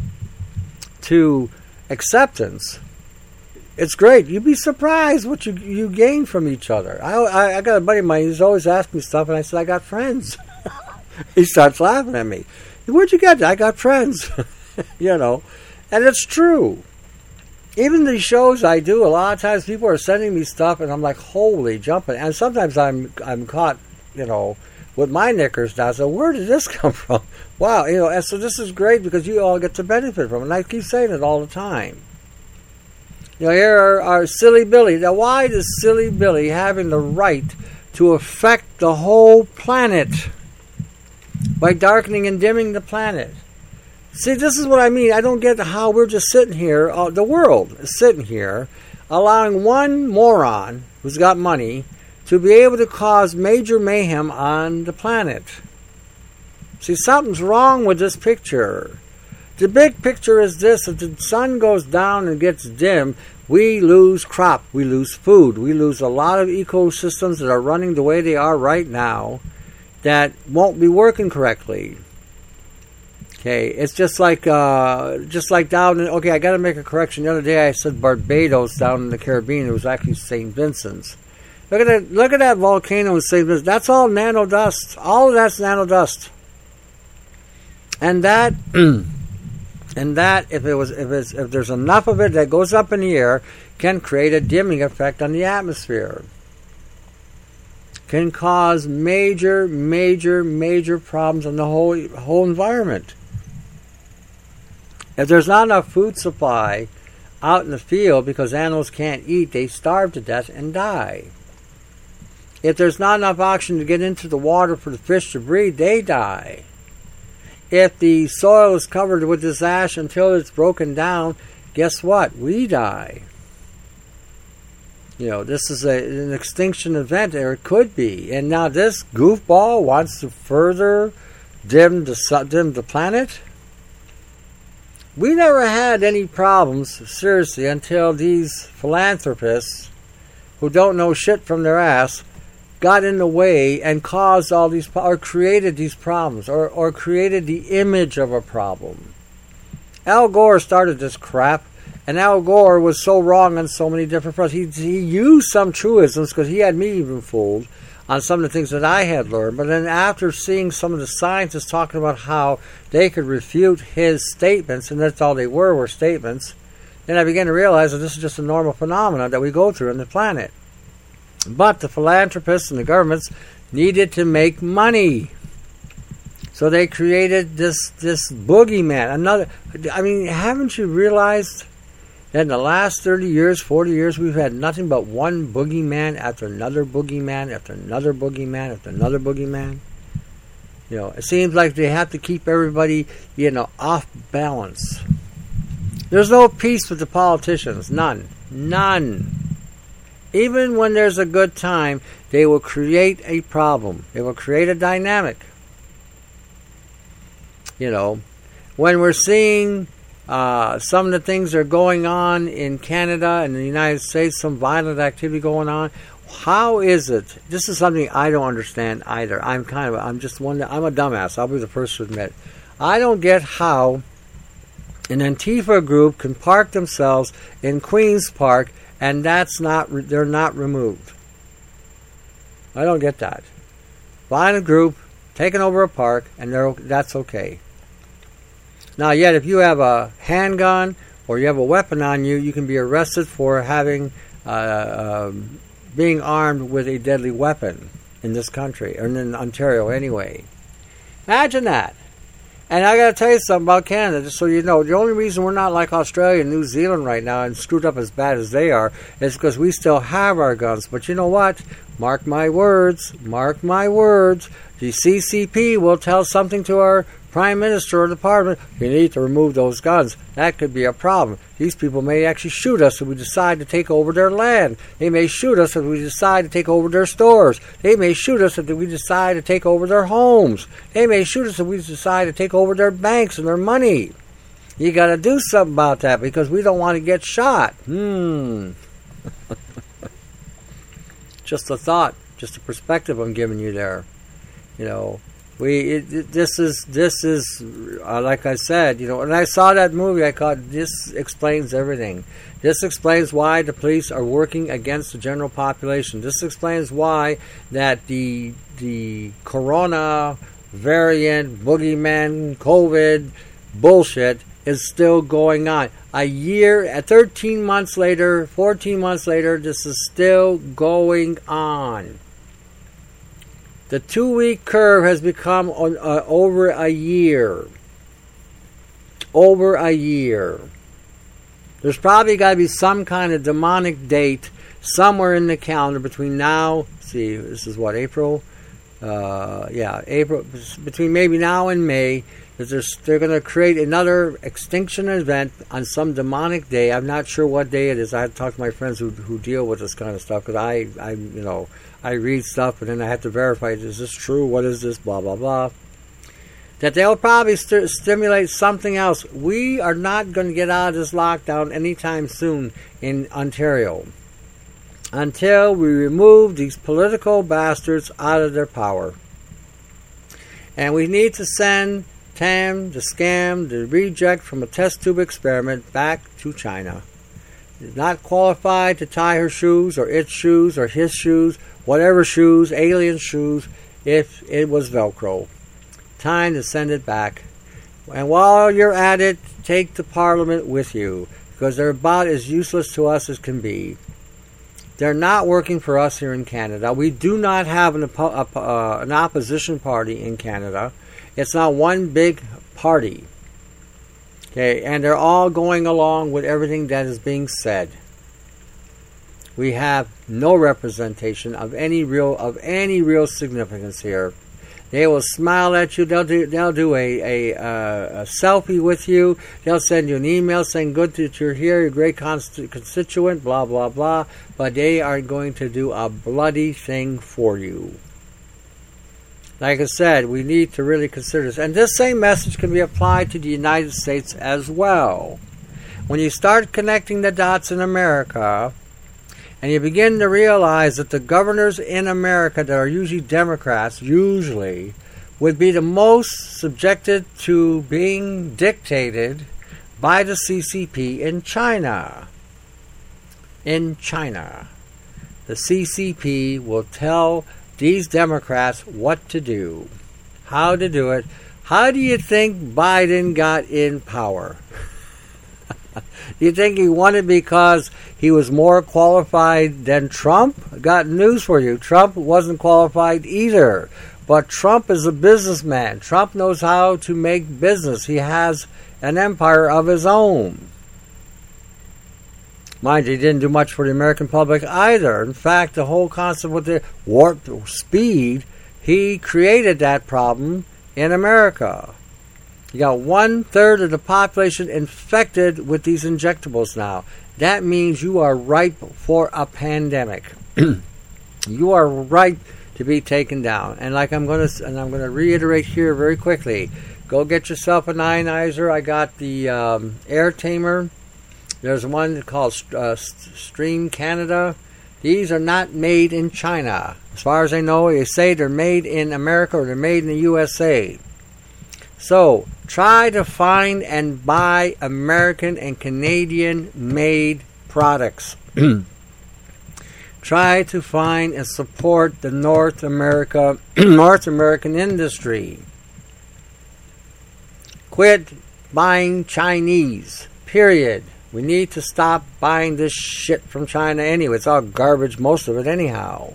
to acceptance, it's great. You'd be surprised what you you gain from each other. I, I, I got a buddy of mine, he's always asked me stuff, and I said, I got friends. He starts laughing at me. Where'd you get that? I got friends. You know, and it's true. Even these shows I do, a lot of times people are sending me stuff, and I'm like, holy jumping. And sometimes I'm I'm caught, you know, with my knickers down. So where did this come from? Wow, you know, and so this is great because you all get to benefit from it. And I keep saying it all the time. You know, here are, are Silly Billy. Now, why does Silly Billy having the right to affect the whole planet by darkening and dimming the planet? See, this is what I mean. I don't get how we're just sitting here, uh, the world is sitting here, allowing one moron who's got money to be able to cause major mayhem on the planet. See, something's wrong with this picture. The big picture is this: if the sun goes down and gets dim, we lose crop, we lose food, we lose a lot of ecosystems that are running the way they are right now that won't be working correctly. Okay, it's just like uh, just like down in, okay, I got to make a correction. The other day I said Barbados down in the Caribbean. It was actually Saint Vincent's. Look at that! Look at that volcano in Saint Vincent. That's all nano dust. All of that's nano dust. And that, and that, if it was, if it's, if there's enough of it that goes up in the air, can create a dimming effect on the atmosphere. can cause major, major, major problems in the whole whole environment. If there's not enough food supply out in the field because animals can't eat, they starve to death and die. If there's not enough oxygen to get into the water for the fish to breathe, they die. If the soil is covered with this ash until it's broken down, guess what? We die. You know, this is a, an extinction event, or it could be. And now this goofball wants to further dim the, dim the planet? We never had any problems, seriously, until these philanthropists who don't know shit from their ass got in the way and caused all these, or created these problems, or, or created the image of a problem. Al Gore started this crap, and Al Gore was so wrong on so many different fronts. He, he used some truisms because he had me even fooled on some of the things that I had learned. But then after seeing some of the scientists talking about how they could refute his statements, and that's all they were, were statements, then I began to realize that this is just a normal phenomenon that we go through on the planet. But the philanthropists and the governments needed to make money. So they created this, this boogeyman. Another, I mean, haven't you realized that in the last thirty years, forty years, we've had nothing but one boogeyman after another boogeyman after another boogeyman after another boogeyman? You know, it seems like they have to keep everybody, you know, off balance. There's no peace with the politicians. None. None. Even when there's a good time, they will create a problem. They will create a dynamic. You know, when we're seeing Uh, some of the things that are going on in Canada and the United States, some violent activity going on. How is it? This is something I don't understand either. I'm kind of, I'm just one, I'm a dumbass. I'll be the first to admit. I don't get how an Antifa group can park themselves in Queen's Park and that's not, they're not removed. I don't get that. Violent group taking over a park and they're, that's okay. Now, yet, if you have a handgun or you have a weapon on you, you can be arrested for having, uh, um, being armed with a deadly weapon in this country, or in Ontario anyway. Imagine that. And I got to tell you something about Canada, just so you know. The only reason we're not like Australia and New Zealand right now and screwed up as bad as they are is because we still have our guns. But you know what? Mark my words. Mark my words. The C C P will tell something to our Prime Minister or Department. You need to remove those guns. That could be a problem. These people may actually shoot us if we decide to take over their land. They may shoot us if we decide to take over their stores. They may shoot us if we decide to take over their homes. They may shoot us if we decide to take over their banks and their money. You got to do something about that because we don't want to get shot. Hmm. Just a thought. Just a perspective I'm giving you there. You know, we it, it, this is this is uh, like I said. You know, when I saw that movie, I thought this explains everything. This explains why the police are working against the general population. This explains why that the the corona variant, boogeyman, COVID bullshit is still going on. A year, at thirteen months later, fourteen months later, this is still going on. The two-week curve has become on, uh, over a year. Over a year. There's probably got to be some kind of demonic date somewhere in the calendar between now, let's see, this is what, April? Uh, yeah, April, between maybe now and May, that they're, they're going to create another extinction event on some demonic day. I'm not sure what day it is. I have to talk to my friends who who deal with this kind of stuff because I, I, you know, I read stuff and then I have to verify, is this true? What is this? Blah, blah, blah. That they'll probably st- stimulate something else. We are not going to get out of this lockdown anytime soon in Ontario until we remove these political bastards out of their power. And we need to send Tam, the scam, the reject from a test tube experiment back to China. Is not qualified to tie her shoes or its shoes or his shoes, whatever shoes, alien shoes, if it was Velcro. Time to send it back. And while you're at it, take the Parliament with you, because they're about as useless to us as can be. They're not working for us here in Canada. We do not have an, uh, an opposition party in Canada. It's not one big party. Okay, and they're all going along with everything that is being said. We have no representation of any real of any real significance here. They will smile at you. They'll do they'll do a a, uh, a selfie with you. They'll send you an email saying good that you're here, you're a great const- constituent, blah blah blah. But they are going to do a bloody thing for you. Like I said, we need to really consider this. And this same message can be applied to the United States as well. When you start connecting the dots in America, and you begin to realize that the governors in America that are usually Democrats, usually, would be the most subjected to being dictated by the C C P in China. In China. The C C P will tell these Democrats what to do, how to do it. How do you think Biden got in power? Do you think he won it because he was more qualified than Trump? Got news for you. Trump wasn't qualified either. But Trump is a businessman. Trump knows how to make business. He has an empire of his own. Mind you, he didn't do much for the American public either. In fact, the whole concept with the warp speed, he created that problem in America. You got one third of the population infected with these injectables now. That means you are ripe for a pandemic. You are ripe to be taken down. And like I'm going to, and I'm going to reiterate here very quickly. Go get yourself an ionizer. I got the um, Air Tamer. There's one called uh, Stream Canada. These are not made in China. As far as I know, they say they're made in America or they're made in the U S A. So, try to find and buy American and Canadian-made products. Try to find and support the North America, North American industry. Quit buying Chinese, period. We need to stop buying this shit from China anyway. It's all garbage, most of it anyhow.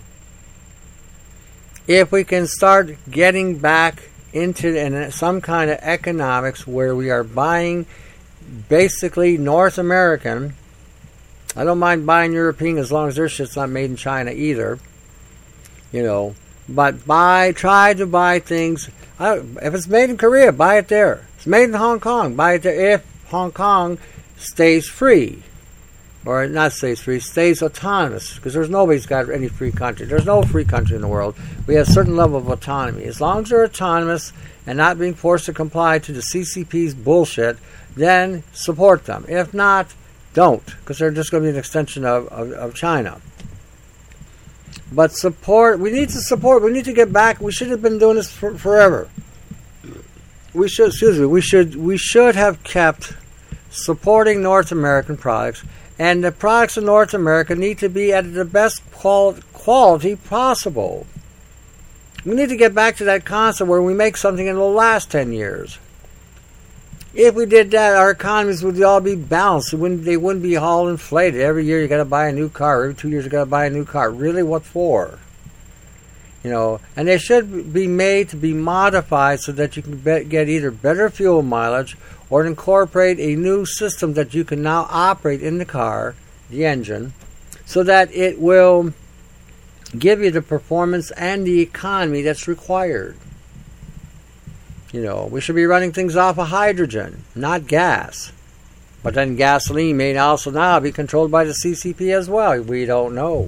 If we can start getting back into in some kind of economics where we are buying basically North American. I don't mind buying European as long as their shit's not made in China either. You know, but buy, try to buy things. I, if it's made in Korea, buy it there. If it's made in Hong Kong, buy it there. If Hong Kong stays free, or not stays free, stays autonomous, because there's nobody's got any free country. There's no free country in the world. We have a certain level of autonomy. As long as they're autonomous and not being forced to comply to the C C P's bullshit, then support them. If not, don't, because they're just going to be an extension of, of, of China. But support, we need to support, we need to get back, we should have been doing this for, forever. We should, excuse me, we should, we should have kept supporting North American products. And the products in North America need to be at the best qual- quality possible. We need to get back to that concept where we make something and it'll last ten years. If we did that, our economies would all be balanced. It wouldn't, they wouldn't be all inflated. Every year you got to buy a new car. Every two years you got to buy a new car. Really, what for? You know, and they should be made to be modified so that you can be- get either better fuel mileage or incorporate a new system that you can now operate in the car, the engine, so that it will give you the performance and the economy that's required. You know, we should be running things off of hydrogen, not gas. But then gasoline may also now be controlled by the C C P as well. We don't know.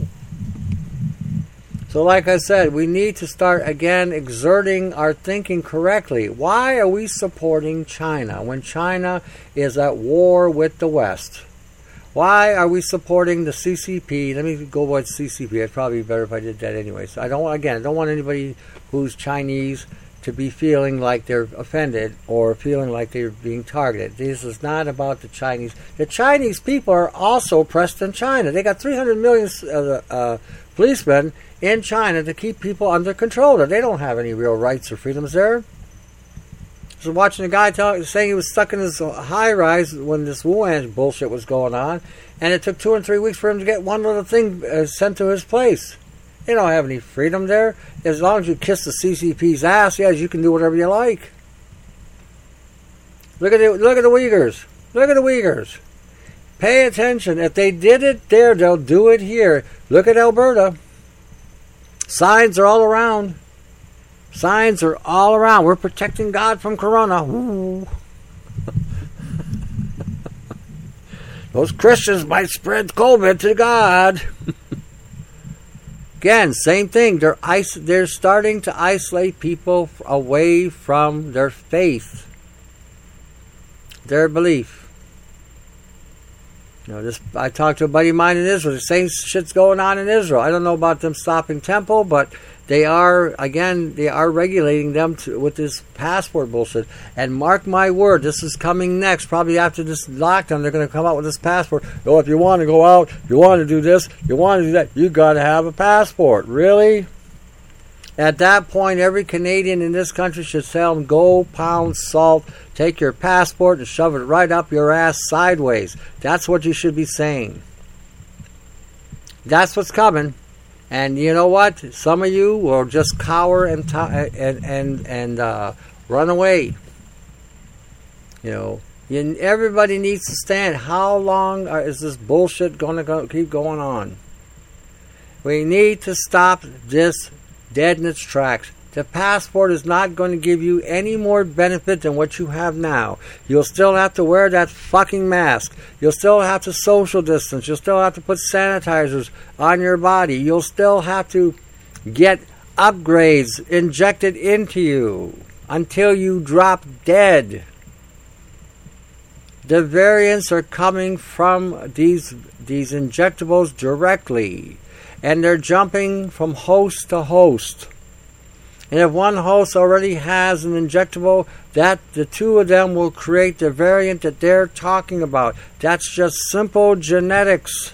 So like I said, we need to start again exerting our thinking correctly. Why are we supporting China when China is at war with the West? Why are we supporting the C C P? Let me go with C C P. It'd probably be better if I did that anyway. So I don't, again, I don't want anybody who's Chinese to be feeling like they're offended or feeling like they're being targeted. This is not about the Chinese. The Chinese people are also oppressed in China. They got three hundred million uh, uh, policemen in China to keep people under control. They don't have any real rights or freedoms there. was watching a guy tell, saying he was stuck in his high rise when this Wuhan bullshit was going on, and it took two or three weeks for him to get one little thing uh, sent to his place. You don't have any freedom there. As long as you kiss the C C P's ass, yes, you can do whatever you like. Look at the, look at the Uyghurs. Look at the Uyghurs. Pay attention. If they did it there, they'll do it here. Look at Alberta. Signs are all around. Signs are all around. We're protecting God from Corona. Ooh. Those Christians might spread COVID to God. Again, same thing. They're is- they're starting to isolate people away from their faith, their belief. You know, this. I talked to a buddy of mine in Israel. The same shit's going on in Israel. I don't know about them stopping temple, but they are, again, they are regulating them to, with this passport bullshit. And mark my word, this is coming next. Probably after this lockdown, they're going to come out with this passport. Oh, if you want to go out, you want to do this, you want to do that, you got to have a passport. Really? At that point, every Canadian in this country should tell them, go pound salt, take your passport and shove it right up your ass sideways. That's what you should be saying. That's what's coming. And you know what? Some of you will just cower and t- and and and uh, run away. You know, you, everybody needs to stand. How long are, is this bullshit going to go, keep going on? We need to stop this dead in its tracks. The passport is not going to give you any more benefit than what you have now. You'll still have to wear that fucking mask. You'll still have to social distance. You'll still have to put sanitizers on your body. You'll still have to get upgrades injected into you until you drop dead. The variants are coming from these these injectables directly, and they're jumping from host to host. And if one host already has an injectable, that the two of them will create the variant that they're talking about. That's just simple genetics.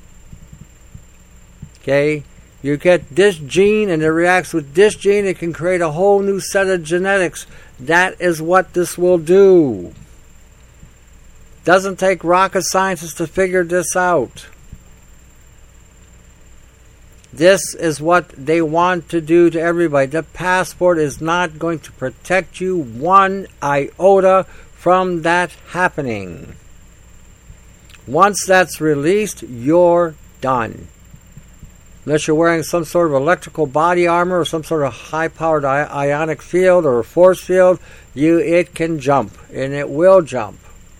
Okay? You get this gene and it reacts with this gene, it can create a whole new set of genetics. That is what this will do. Doesn't take rocket scientists to figure this out. This is what they want to do to everybody. The passport is not going to protect you one iota from that happening. Once that's released, you're done. Unless you're wearing some sort of electrical body armor or some sort of high-powered ionic field or force field, you it can jump, and it will jump.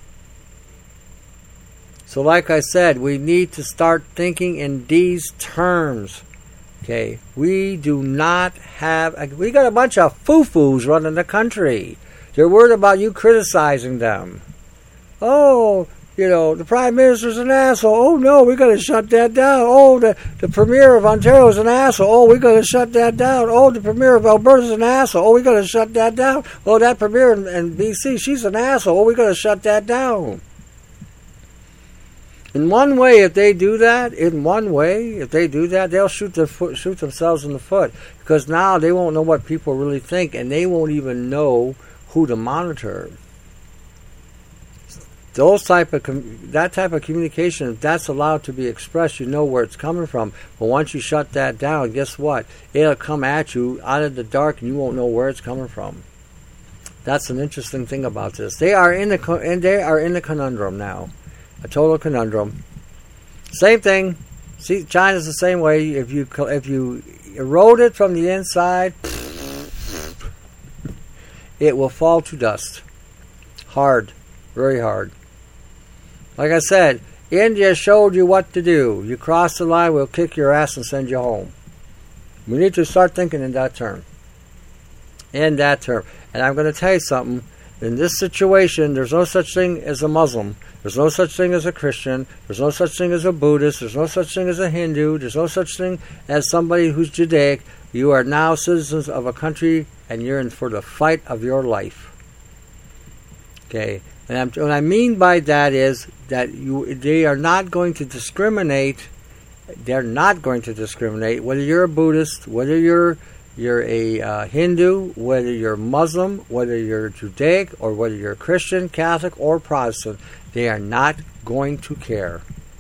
So like I said, we need to start thinking in these terms. Okay, we do not have... We got a bunch of foo-foos running the country. They're worried about you criticizing them. Oh, you know, the Prime Minister's an asshole. Oh, no, we got to shut that down. Oh, the, the Premier of Ontario is an asshole. Oh, we got to shut that down. Oh, the Premier of Alberta is an asshole. Oh, we got to shut that down. Oh, that Premier in, in B C, she's an asshole. Oh, we got to shut that down. In one way, if they do that, in one way, if they do that, they'll shoot their foot, shoot themselves in the foot, because now they won't know what people really think, and they won't even know who to monitor. Those type of com- that type of communication, if that's allowed to be expressed, you know where it's coming from. But once you shut that down, guess what? It'll come at you out of the dark, and you won't know where it's coming from. That's an interesting thing about this. They are in the co- and they are in the conundrum now. A total conundrum. Same thing. See, China's the same way. If you if you erode it from the inside, it will fall to dust. Hard, very hard. Like I said, India showed you what to do. You cross the line, we'll kick your ass and send you home. We need to start thinking in that term. In that term. And I'm going to tell you something. In this situation, there's no such thing as a Muslim. There's no such thing as a Christian. There's no such thing as a Buddhist. There's no such thing as a Hindu. There's no such thing as somebody who's Judaic. You are now citizens of a country, and you're in for the fight of your life. Okay? And I'm, what I mean by that is that you, they are not going to discriminate. They're not going to discriminate whether you're a Buddhist, whether you're you're a uh, Hindu, whether you're Muslim, whether you're Judaic, or whether you're Christian, Catholic, or Protestant, they are not going to care.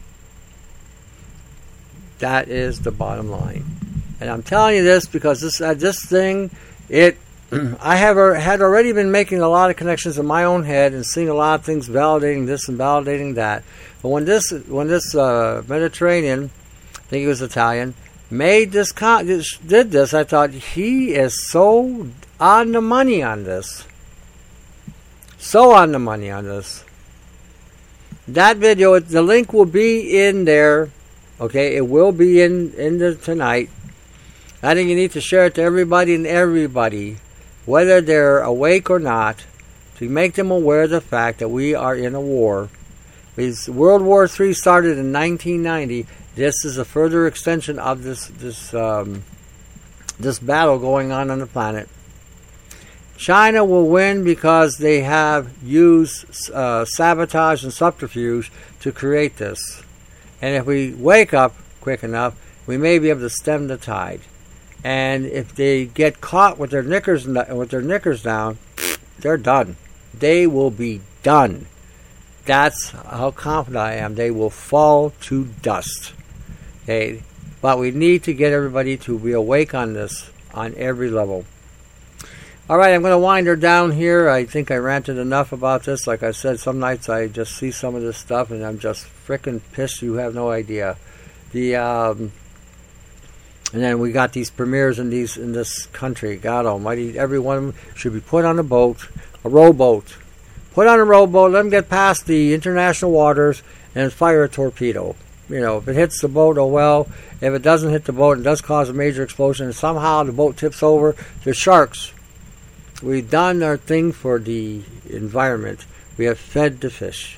That is the bottom line. And I'm telling you this because this uh, this thing, it I have uh, had already been making a lot of connections in my own head and seeing a lot of things validating this and validating that. But when this when this uh, Mediterranean, I think he was Italian, made this, con- this did this, I thought he is so on the money on this, so on the money on this. That video, the link will be in there. Okay, it will be in in the tonight. I think you need to share it to everybody and everybody, whether they're awake or not, to make them aware of the fact that we are in a war. Because World War Three started in nineteen ninety. This is a further extension of this this um, this battle going on on the planet. China will win because they have used uh, sabotage and subterfuge to create this. And if we wake up quick enough, we may be able to stem the tide. And if they get caught with their knickers with their knickers down, they're done. They will be done. That's how confident I am. They will fall to dust. Okay, but we need to get everybody to be awake on this on every level. All right, I'm going to wind her down here. I think I ranted enough about this. Like I said, some nights I just see some of this stuff and I'm just freaking pissed. You have no idea. The um, and then we got these premiers in these in this country. God Almighty, everyone should be put on a boat, a rowboat. Put on a rowboat. Let them get past the international waters and fire a torpedo. You know, if it hits the boat, oh well. If it doesn't hit the boat, it does cause a major explosion, and somehow the boat tips over. There's sharks. We've done our thing for the environment. We have fed the fish.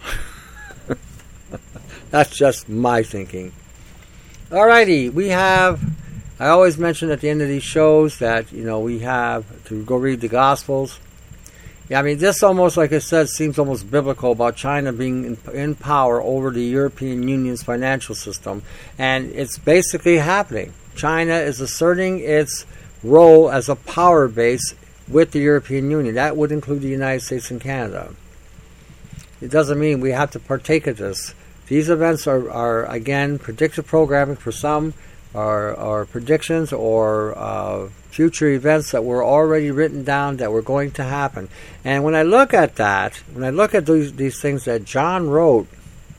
That's just my thinking. Alrighty, we have, I always mention at the end of these shows that, you know, we have to go read the Gospels. Yeah, I mean, this almost, like I said, seems almost biblical about China being in, in power over the European Union's financial system. And it's basically happening. China is asserting its role as a power base with the European Union. That would include the United States and Canada. It doesn't mean we have to partake of this. These events are, are again, predictive programming for some, are, are predictions or uh, future events that were already written down that were going to happen. And when I look at that, when I look at these, these things that John wrote,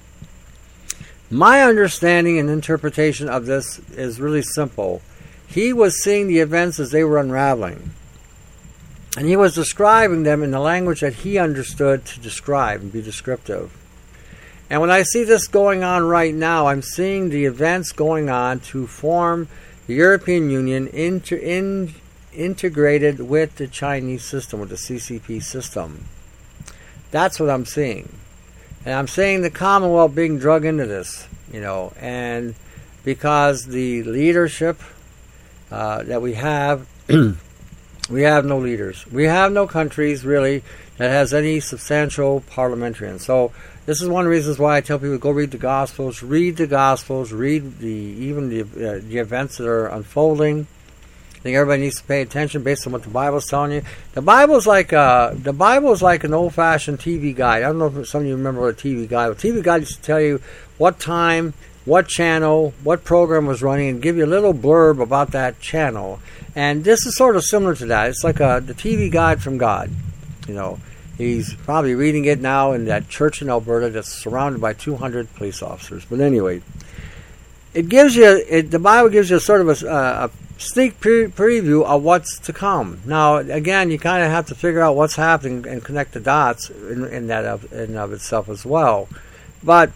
my understanding and interpretation of this is really simple. He was seeing the events as they were unraveling. And he was describing them in the language that he understood to describe and be descriptive. And when I see this going on right now, I'm seeing the events going on to form the European Union inter, in, integrated with the Chinese system, with the C C P system. That's what I'm seeing. And I'm seeing the Commonwealth being drug into this, you know, and because the leadership uh, that we have, we have no leaders. We have no countries, really, that has any substantial parliamentarians. So this is one of the reasons why I tell people to go read the Gospels, read the Gospels, read the even the, uh, the events that are unfolding. I think everybody needs to pay attention based on what the Bible's telling you. The Bible's like uh, the Bible is like an old-fashioned T V guide. I don't know if some of you remember what a T V guide was. A T V guide used to tell you what time, what channel, what program was running, and give you a little blurb about that channel. And this is sort of similar to that. It's like a, the T V guide from God. You know, he's probably reading it now in that church in Alberta that's surrounded by two hundred police officers. But anyway, it gives you, it, the Bible gives you sort of a, a sneak pre- preview of what's to come. Now, again, you kind of have to figure out what's happening and connect the dots in, in that of, in of itself as well. But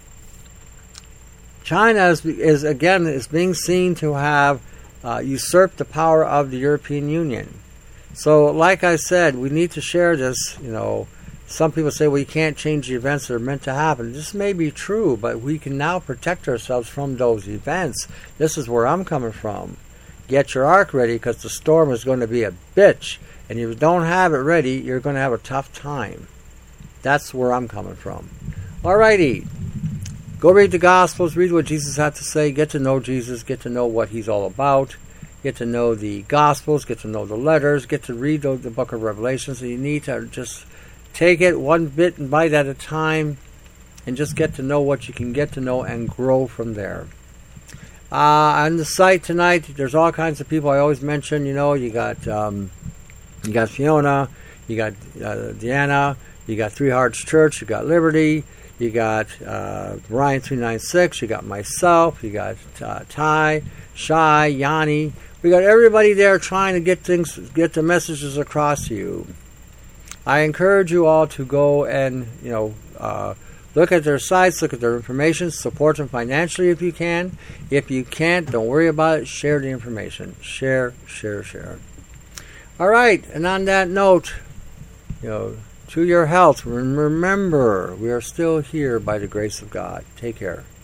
China is, is again, is being seen to have uh, usurped the power of the European Union. So, like I said, we need to share this. You know, some people say, well, you can't change the events that are meant to happen. This may be true, but we can now protect ourselves from those events. This is where I'm coming from. Get your ark ready, because the storm is going to be a bitch. And if you don't have it ready, you're going to have a tough time. That's where I'm coming from. Alrighty. Go read the Gospels, read what Jesus had to say, get to know Jesus, get to know what he's all about. get to know the Gospels, get to know the letters, get to read the, the book of Revelation. So you need to just take it one bit and bite at a time and just get to know what you can get to know and grow from there. Uh, on the site tonight, there's all kinds of people I always mention. You know, you got um, you got Fiona, you got uh, Deanna, you got Three Hearts Church, you got Liberty, you got uh, Ryan three ninety-six, you got myself, you got uh, Ty, Shai, Yanni. We got everybody there trying to get things, get the messages across to you. I encourage you all to go and, you know, uh, look at their sites, look at their information, support them financially if you can. If you can't, don't worry about it. Share the information. Share, share, share. All right, and on that note, you know, to your health, remember, we are still here by the grace of God. Take care.